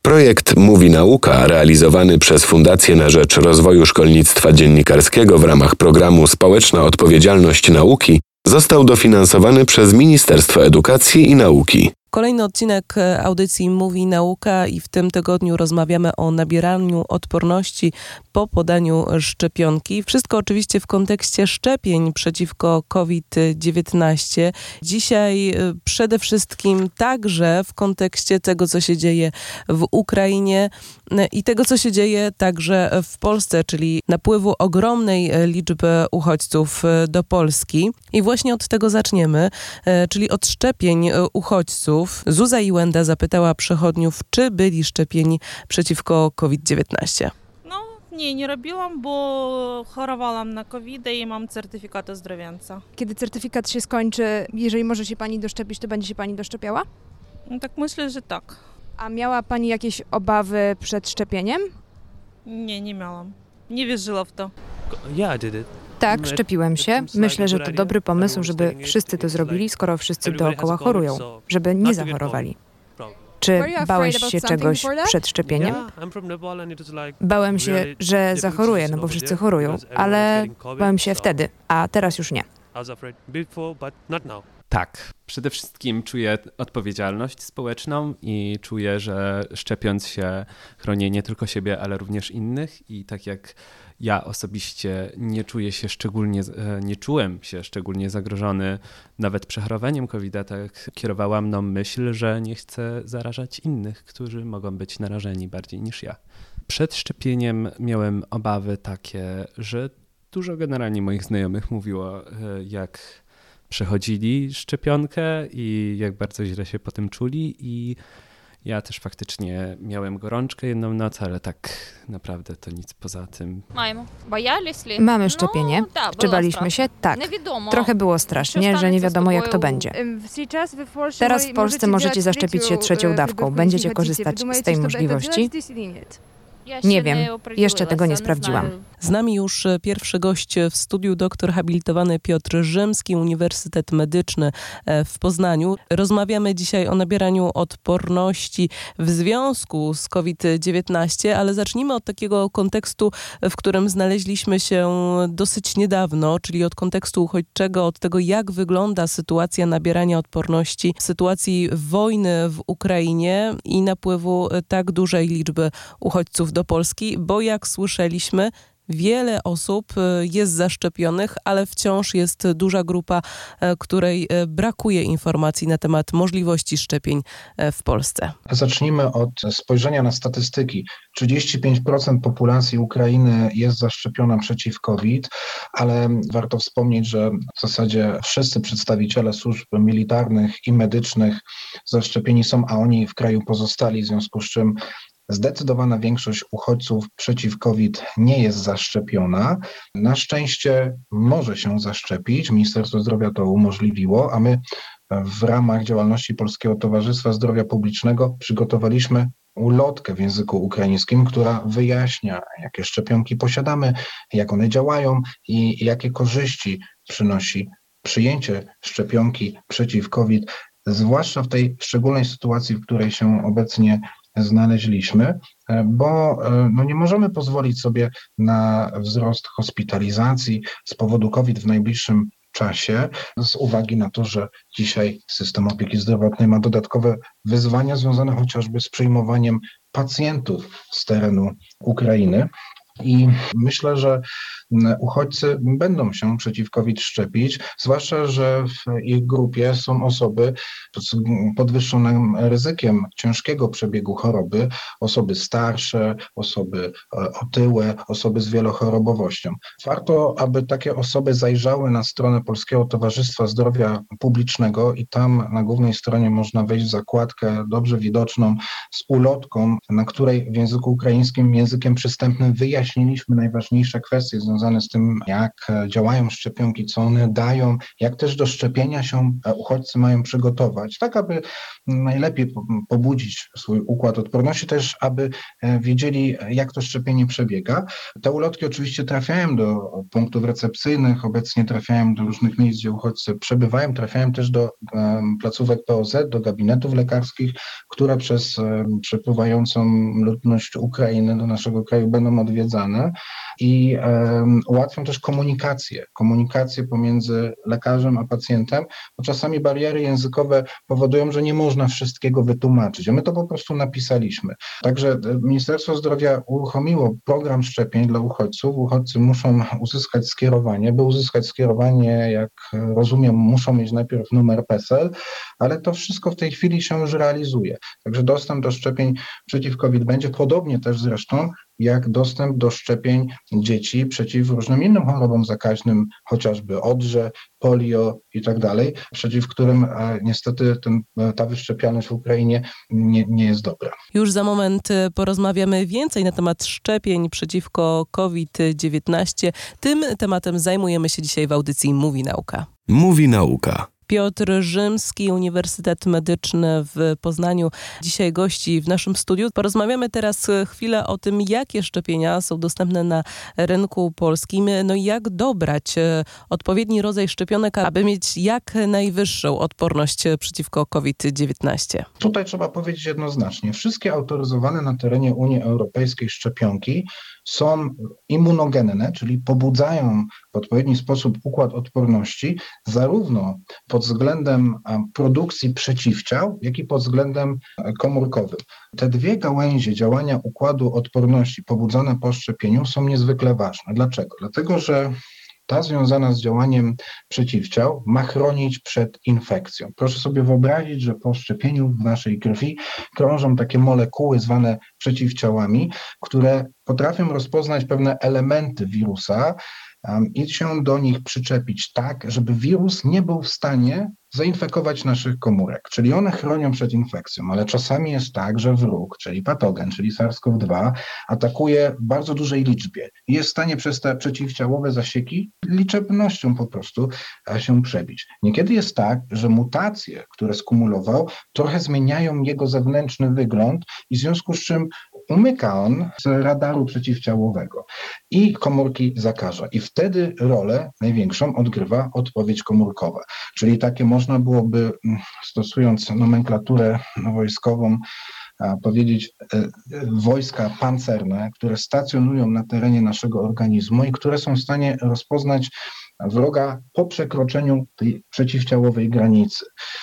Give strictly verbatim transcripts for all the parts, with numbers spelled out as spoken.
Projekt Mówi Nauka, realizowany przez Fundację na rzecz Rozwoju Szkolnictwa Dziennikarskiego w ramach programu Społeczna Odpowiedzialność Nauki, został dofinansowany przez Ministerstwo Edukacji i Nauki. Kolejny odcinek audycji Mówi Nauka i w tym tygodniu rozmawiamy o nabieraniu odporności po podaniu szczepionki. Wszystko oczywiście w kontekście szczepień przeciwko kowid dziewiętnaście. Dzisiaj przede wszystkim także w kontekście tego, co się dzieje w Ukrainie i tego, co się dzieje także w Polsce, czyli napływu ogromnej liczby uchodźców do Polski. I właśnie od tego zaczniemy, czyli od szczepień uchodźców. Zuza Iłenda zapytała przechodniów, czy byli szczepieni przeciwko kowid dziewiętnaście. No, nie, nie robiłam, bo chorowałam na kowida i mam certyfikat ozdrowieńca. Kiedy certyfikat się skończy, jeżeli może się pani doszczepić, to będzie się pani doszczepiała? No tak myślę, że tak. A miała pani jakieś obawy przed szczepieniem? Nie, nie miałam. Nie wierzyła w to. Yeah, I did it. Tak, szczepiłem się. Myślę, że to dobry pomysł, żeby wszyscy to zrobili, skoro wszyscy dookoła chorują, żeby nie zachorowali. Czy bałeś się czegoś przed szczepieniem? Bałem się, że zachoruję, no bo wszyscy chorują, ale bałem się wtedy, a teraz już nie. Tak, przede wszystkim czuję odpowiedzialność społeczną i czuję, że szczepiąc się chronię nie tylko siebie, ale również innych i tak jak ja osobiście nie czuję się szczególnie, nie czułem się szczególnie zagrożony nawet przechorowaniem kowida, tak kierowała mną myśl, że nie chcę zarażać innych, którzy mogą być narażeni bardziej niż ja. Przed szczepieniem miałem obawy takie, że dużo generalnie moich znajomych mówiło, jak przechodzili szczepionkę i jak bardzo źle się po tym czuli i ja też faktycznie miałem gorączkę jedną noc, ale tak naprawdę to nic poza tym. Mamy szczepienie. Czy baliśmy się? Tak. Trochę było strasznie, że nie wiadomo jak to będzie. Teraz w Polsce możecie zaszczepić się trzecią dawką. Będziecie korzystać z tej możliwości? Nie wiem, jeszcze tego nie sprawdziłam. Z nami już pierwszy gość w studiu, doktor habilitowany Piotr Rzymski, Uniwersytet Medyczny w Poznaniu. Rozmawiamy dzisiaj o nabieraniu odporności w związku z kowid dziewiętnaście, ale zacznijmy od takiego kontekstu, w którym znaleźliśmy się dosyć niedawno, czyli od kontekstu uchodźczego, od tego, jak wygląda sytuacja nabierania odporności w sytuacji wojny w Ukrainie i napływu tak dużej liczby uchodźców do Polski, bo jak słyszeliśmy, wiele osób jest zaszczepionych, ale wciąż jest duża grupa, której brakuje informacji na temat możliwości szczepień w Polsce. Zacznijmy od spojrzenia na statystyki. trzydzieści pięć procent populacji Ukrainy jest zaszczepiona przeciw COVID, ale warto wspomnieć, że w zasadzie wszyscy przedstawiciele służb militarnych i medycznych zaszczepieni są, a oni w kraju pozostali, w związku z czym zdecydowana większość uchodźców przeciw COVID nie jest zaszczepiona. Na szczęście może się zaszczepić. Ministerstwo Zdrowia to umożliwiło, a my w ramach działalności Polskiego Towarzystwa Zdrowia Publicznego przygotowaliśmy ulotkę w języku ukraińskim, która wyjaśnia, jakie szczepionki posiadamy, jak one działają i jakie korzyści przynosi przyjęcie szczepionki przeciw COVID, zwłaszcza w tej szczególnej sytuacji, w której się obecnie znaleźliśmy, bo no nie możemy pozwolić sobie na wzrost hospitalizacji z powodu COVID w najbliższym czasie, z uwagi na to, że dzisiaj system opieki zdrowotnej ma dodatkowe wyzwania związane chociażby z przyjmowaniem pacjentów z terenu Ukrainy. I myślę, że uchodźcy będą się przeciw COVID szczepić, zwłaszcza, że w ich grupie są osoby z podwyższonym ryzykiem ciężkiego przebiegu choroby, osoby starsze, osoby otyłe, osoby z wielochorobowością. Warto, aby takie osoby zajrzały na stronę Polskiego Towarzystwa Zdrowia Publicznego i tam na głównej stronie można wejść w zakładkę dobrze widoczną z ulotką, na której w języku ukraińskim, językiem przystępnym wyjaśniamy, wyjaśniliśmy najważniejsze kwestie związane z tym, jak działają szczepionki, co one dają, jak też do szczepienia się uchodźcy mają przygotować, tak aby najlepiej pobudzić swój układ odporności, też aby wiedzieli, jak to szczepienie przebiega. Te ulotki oczywiście trafiają do punktów recepcyjnych, obecnie trafiają do różnych miejsc, gdzie uchodźcy przebywają, trafiają też do placówek P O Z, do gabinetów lekarskich, które przez przepływającą ludność Ukrainy do naszego kraju będą odwiedzane i um, ułatwią też komunikację, komunikację pomiędzy lekarzem a pacjentem, bo czasami bariery językowe powodują, że nie można wszystkiego wytłumaczyć, a my to po prostu napisaliśmy. Także Ministerstwo Zdrowia uruchomiło program szczepień dla uchodźców. Uchodźcy muszą uzyskać skierowanie. By uzyskać skierowanie, jak rozumiem, muszą mieć najpierw numer PESEL, ale to wszystko w tej chwili się już realizuje. Także dostęp do szczepień przeciw COVID będzie, podobnie też zresztą jak dostęp do szczepień dzieci przeciw różnym innym chorobom zakaźnym, chociażby odrze, polio i tak dalej, przeciw którym e, niestety ten, ta wyszczepialność w Ukrainie nie, nie jest dobra. Już za moment porozmawiamy więcej na temat szczepień przeciwko COVID dziewiętnaście. Tym tematem zajmujemy się dzisiaj w audycji Mówi Nauka. Mówi Nauka. Piotr Rzymski, Uniwersytet Medyczny w Poznaniu. Dzisiaj gości w naszym studiu. Porozmawiamy teraz chwilę o tym, jakie szczepienia są dostępne na rynku polskim. No i jak dobrać odpowiedni rodzaj szczepionek, aby mieć jak najwyższą odporność przeciwko COVID dziewiętnaście. Tutaj trzeba powiedzieć jednoznacznie. Wszystkie autoryzowane na terenie Unii Europejskiej szczepionki są immunogenne, czyli pobudzają w odpowiedni sposób układ odporności, zarówno pod względem produkcji przeciwciał, jak i pod względem komórkowym. Te dwie gałęzie działania układu odporności pobudzone po szczepieniu są niezwykle ważne. Dlaczego? Dlatego, że ta związana z działaniem przeciwciał ma chronić przed infekcją. Proszę sobie wyobrazić, że po szczepieniu w naszej krwi krążą takie molekuły zwane przeciwciałami, które potrafią rozpoznać pewne elementy wirusa um, i się do nich przyczepić tak, żeby wirus nie był w stanie zainfekować naszych komórek, czyli one chronią przed infekcją, ale czasami jest tak, że wróg, czyli patogen, czyli SARS-CoV dwa atakuje w bardzo dużej liczbie i jest w stanie przez te przeciwciałowe zasieki liczebnością po prostu się przebić. Niekiedy jest tak, że mutacje, które skumulował, trochę zmieniają jego zewnętrzny wygląd i w związku z czym umyka on z radaru przeciwciałowego i komórki zakaża. I wtedy rolę największą odgrywa odpowiedź komórkowa, czyli takie można byłoby, stosując nomenklaturę wojskową, powiedzieć wojska pancerne, które stacjonują na terenie naszego organizmu i które są w stanie rozpoznać wroga po przekroczeniu tej przeciwciałowej granicy.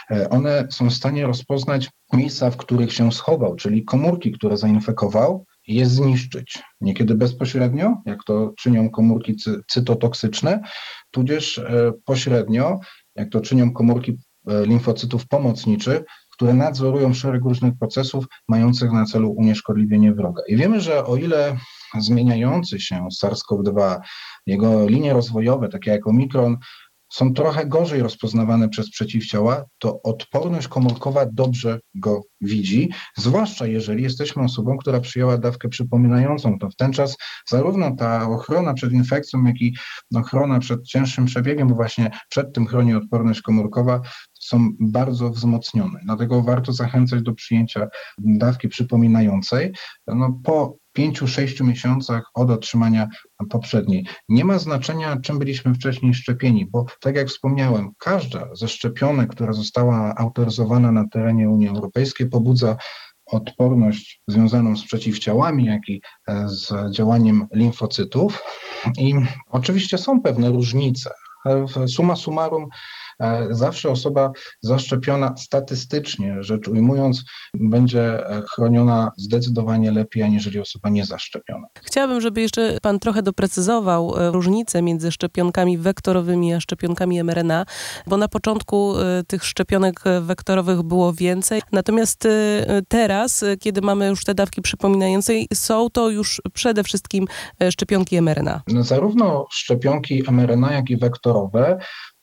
One są w stanie rozpoznać miejsca, w których się schował, czyli komórki, które zainfekował, i je zniszczyć. Niekiedy bezpośrednio, jak to czynią komórki cy- cytotoksyczne, tudzież e, pośrednio, jak to czynią komórki e, limfocytów pomocniczych, które nadzorują szereg różnych procesów mających na celu unieszkodliwienie wroga. I wiemy, że o ile zmieniający się SARS-CoV dwa, jego linie rozwojowe, takie jak Omikron, są trochę gorzej rozpoznawane przez przeciwciała, to odporność komórkowa dobrze go widzi, zwłaszcza jeżeli jesteśmy osobą, która przyjęła dawkę przypominającą. To w ten czas zarówno ta ochrona przed infekcją, jak i ochrona przed cięższym przebiegiem, bo właśnie przed tym chroni odporność komórkowa, są bardzo wzmocnione. Dlatego warto zachęcać do przyjęcia dawki przypominającej. No, po pięciu, sześciu miesiącach od otrzymania poprzedniej. Nie ma znaczenia, czym byliśmy wcześniej szczepieni, bo tak jak wspomniałem, każda ze szczepionek, która została autoryzowana na terenie Unii Europejskiej, pobudza odporność związaną z przeciwciałami, jak i z działaniem limfocytów. I oczywiście są pewne różnice. Summa summarum, zawsze osoba zaszczepiona statystycznie rzecz ujmując będzie chroniona zdecydowanie lepiej, aniżeli osoba niezaszczepiona. Chciałabym, żeby jeszcze pan trochę doprecyzował różnicę między szczepionkami wektorowymi a szczepionkami em er en a, bo na początku tych szczepionek wektorowych było więcej, natomiast teraz, kiedy mamy już te dawki przypominające, są to już przede wszystkim szczepionki em er en a. No, zarówno szczepionki em er en a, jak i wektorowe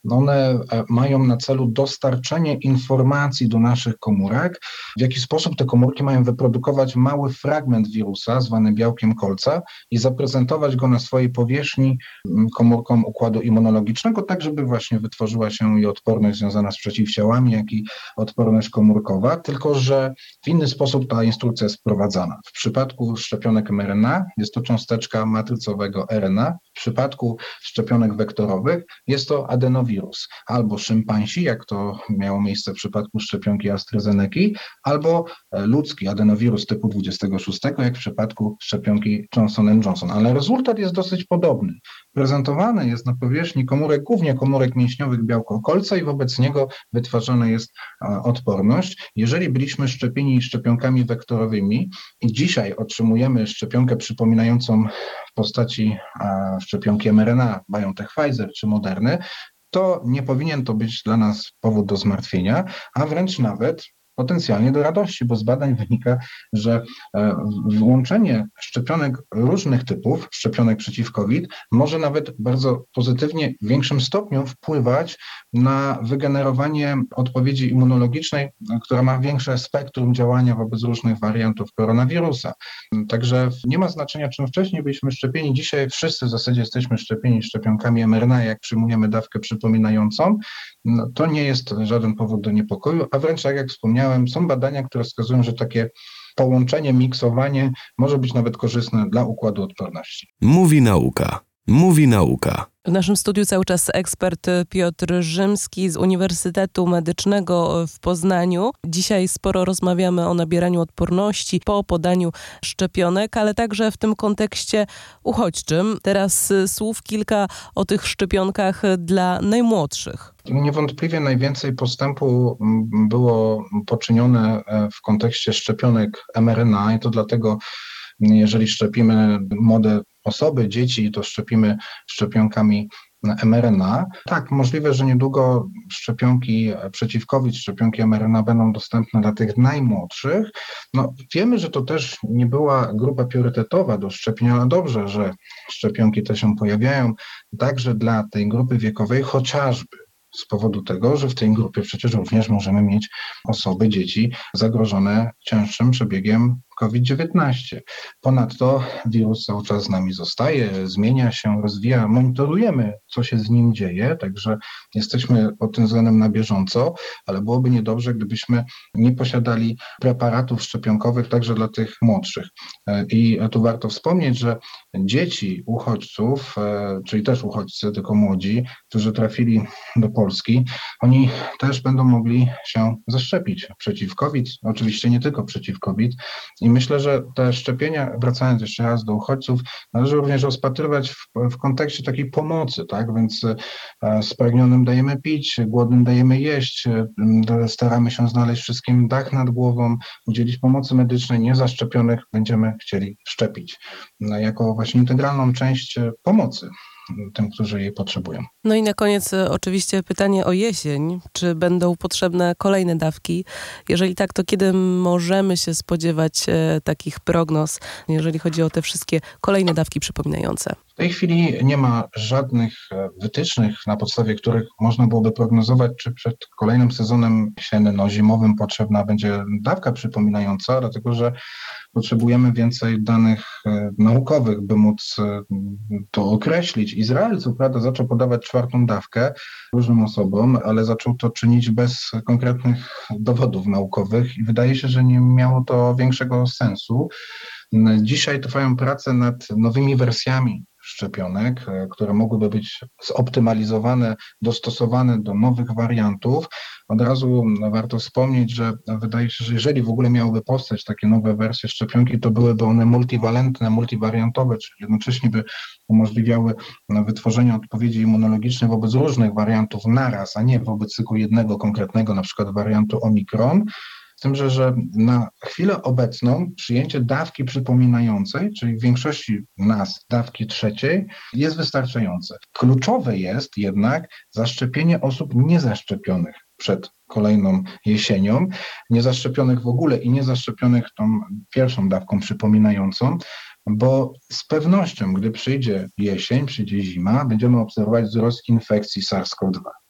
one mają na celu dostarczenie informacji do naszych komórek, w jaki sposób te komórki mają wyprodukować mały fragment wirusa zwany białkiem kolca i zaprezentować go na swojej powierzchni komórkom układu immunologicznego, tak żeby właśnie wytworzyła się i odporność związana z przeciwciałami, jak i odporność komórkowa, tylko że w inny sposób ta instrukcja jest wprowadzana. W przypadku szczepionek em er en a jest to cząsteczka matrycowego er en a, w przypadku szczepionek wektorowych jest to adenowirus, albo szympansi, jak to miało miejsce w przypadku szczepionki AstraZeneki, albo ludzki adenowirus typu dwudziestego szóstego, jak w przypadku szczepionki Johnson and Johnson. Ale rezultat jest dosyć podobny. Prezentowany jest na powierzchni komórek, głównie komórek mięśniowych białko kolca i wobec niego wytwarzana jest odporność. Jeżeli byliśmy szczepieni szczepionkami wektorowymi i dzisiaj otrzymujemy szczepionkę przypominającą w postaci szczepionki em er en a, BioNTech, Pfizer czy Moderny, to nie powinien to być dla nas powód do zmartwienia, a wręcz nawet potencjalnie do radości, bo z badań wynika, że włączenie szczepionek różnych typów, szczepionek przeciw COVID, może nawet bardzo pozytywnie w większym stopniu wpływać na wygenerowanie odpowiedzi immunologicznej, która ma większe spektrum działania wobec różnych wariantów koronawirusa. Także nie ma znaczenia, czym wcześniej byliśmy szczepieni. Dzisiaj wszyscy w zasadzie jesteśmy szczepieni szczepionkami em er en a, jak przyjmujemy dawkę przypominającą. No, to nie jest żaden powód do niepokoju, a wręcz tak jak wspomniałem, są badania, które wskazują, że takie połączenie, miksowanie może być nawet korzystne dla układu odporności. Mówi nauka. Mówi nauka. W naszym studiu cały czas ekspert Piotr Rzymski z Uniwersytetu Medycznego w Poznaniu. Dzisiaj sporo rozmawiamy o nabieraniu odporności po podaniu szczepionek, ale także w tym kontekście uchodźczym. Teraz słów kilka o tych szczepionkach dla najmłodszych. Niewątpliwie najwięcej postępu było poczynione w kontekście szczepionek em er en a i to dlatego, jeżeli szczepimy młode osoby, dzieci, to szczepimy szczepionkami em er en a. Tak, możliwe, że niedługo szczepionki przeciw COVID, szczepionki em er en a będą dostępne dla tych najmłodszych. No, wiemy, że to też nie była grupa priorytetowa do szczepienia, ale dobrze, że szczepionki te się pojawiają także dla tej grupy wiekowej, chociażby z powodu tego, że w tej grupie przecież również możemy mieć osoby, dzieci zagrożone cięższym przebiegiem COVID dziewiętnaście. Ponadto wirus cały czas z nami zostaje, zmienia się, rozwija, monitorujemy, co się z nim dzieje, także jesteśmy pod tym względem na bieżąco, ale byłoby niedobrze, gdybyśmy nie posiadali preparatów szczepionkowych także dla tych młodszych. I tu warto wspomnieć, że dzieci uchodźców, czyli też uchodźcy, tylko młodzi, którzy trafili do Polski, oni też będą mogli się zaszczepić przeciw COVID, oczywiście nie tylko przeciw COVID. I myślę, że te szczepienia, wracając jeszcze raz do uchodźców, należy również rozpatrywać w, w kontekście takiej pomocy, tak? Więc e, spragnionym dajemy pić, głodnym dajemy jeść, e, staramy się znaleźć wszystkim dach nad głową, udzielić pomocy medycznej, niezaszczepionych będziemy chcieli szczepić no, jako właśnie integralną część pomocy tym, którzy jej potrzebują. No i na koniec oczywiście pytanie o jesień. Czy będą potrzebne kolejne dawki? Jeżeli tak, to kiedy możemy się spodziewać e, takich prognoz, jeżeli chodzi o te wszystkie kolejne dawki przypominające? W tej chwili nie ma żadnych wytycznych, na podstawie których można byłoby prognozować, czy przed kolejnym sezonem jesienno-zimowym potrzebna będzie dawka przypominająca, dlatego że potrzebujemy więcej danych naukowych, by móc to określić. Izrael co prawda zaczął podawać czwartą dawkę różnym osobom, ale zaczął to czynić bez konkretnych dowodów naukowych i wydaje się, że nie miało to większego sensu. Dzisiaj trwają prace nad nowymi wersjami szczepionek, które mogłyby być zoptymalizowane, dostosowane do nowych wariantów. Od razu warto wspomnieć, że wydaje się, że jeżeli w ogóle miałyby powstać takie nowe wersje szczepionki, to byłyby one multiwalentne, multiwariantowe, czyli jednocześnie by umożliwiały wytworzenie odpowiedzi immunologicznej wobec różnych wariantów naraz, a nie wobec tylko jednego konkretnego, na przykład wariantu Omikron. Z tym, że, że na chwilę obecną przyjęcie dawki przypominającej, czyli w większości nas dawki trzeciej, jest wystarczające. Kluczowe jest jednak zaszczepienie osób niezaszczepionych przed kolejną jesienią, niezaszczepionych w ogóle i niezaszczepionych tą pierwszą dawką przypominającą, bo z pewnością, gdy przyjdzie jesień, przyjdzie zima, będziemy obserwować wzrost infekcji SARS-CoV dwa.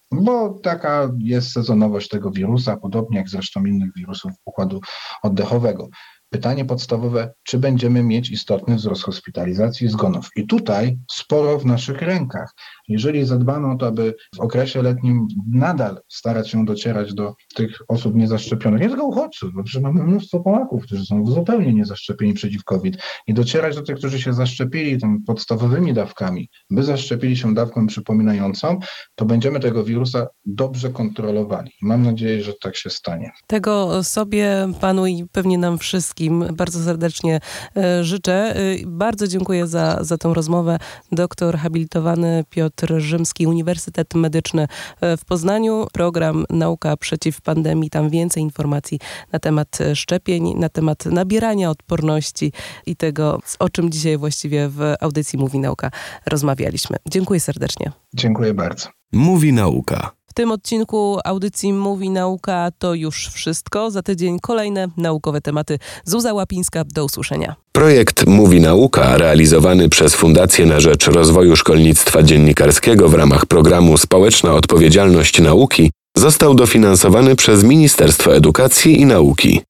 bo taka jest sezonowość tego wirusa, podobnie jak zresztą innych wirusów układu oddechowego. Pytanie podstawowe, czy będziemy mieć istotny wzrost hospitalizacji i zgonów? I tutaj sporo w naszych rękach. Jeżeli zadbano o to, aby w okresie letnim nadal starać się docierać do tych osób niezaszczepionych, nie tylko uchodźców, bo przecież mamy mnóstwo Polaków, którzy są zupełnie niezaszczepieni przeciw COVID, i docierać do tych, którzy się zaszczepili tymi podstawowymi dawkami, by zaszczepili się dawką przypominającą, to będziemy tego wirusa dobrze kontrolowali. I mam nadzieję, że tak się stanie. Tego sobie, panu i pewnie nam wszystkim bardzo serdecznie życzę. Bardzo dziękuję za, za tę rozmowę. Doktor habilitowany Piotr Rzymski, Uniwersytet Medyczny w Poznaniu. Program Nauka przeciw pandemii. Tam więcej informacji na temat szczepień, na temat nabierania odporności i tego, o czym dzisiaj właściwie w audycji Mówi Nauka rozmawialiśmy. Dziękuję serdecznie. Dziękuję bardzo. Mówi Nauka. W tym odcinku audycji Mówi Nauka to już wszystko. Za tydzień kolejne naukowe tematy. Zuza Łapińska, do usłyszenia. Projekt Mówi Nauka, realizowany przez Fundację na rzecz Rozwoju Szkolnictwa Dziennikarskiego w ramach programu Społeczna Odpowiedzialność Nauki, został dofinansowany przez Ministerstwo Edukacji i Nauki.